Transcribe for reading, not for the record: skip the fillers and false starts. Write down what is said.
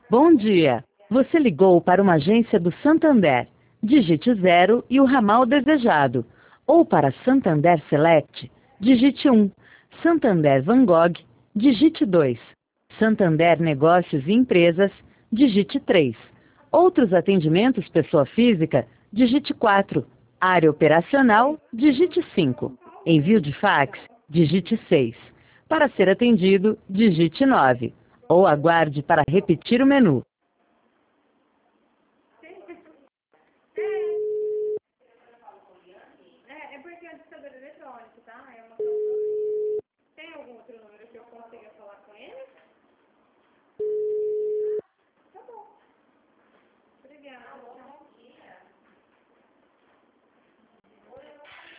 Bom dia. Você ligou para uma agência do Santander. Digite 0 e o ramal desejado. Ou para Santander Select, digite 1. Santander Van Gogh, digite 2. Santander Negócios e Empresas, digite 3. Outros atendimentos pessoa física, digite 4. Área operacional, digite 5. Envio de fax, digite 6. Para ser atendido, digite 9. Ou aguarde para repetir o menu.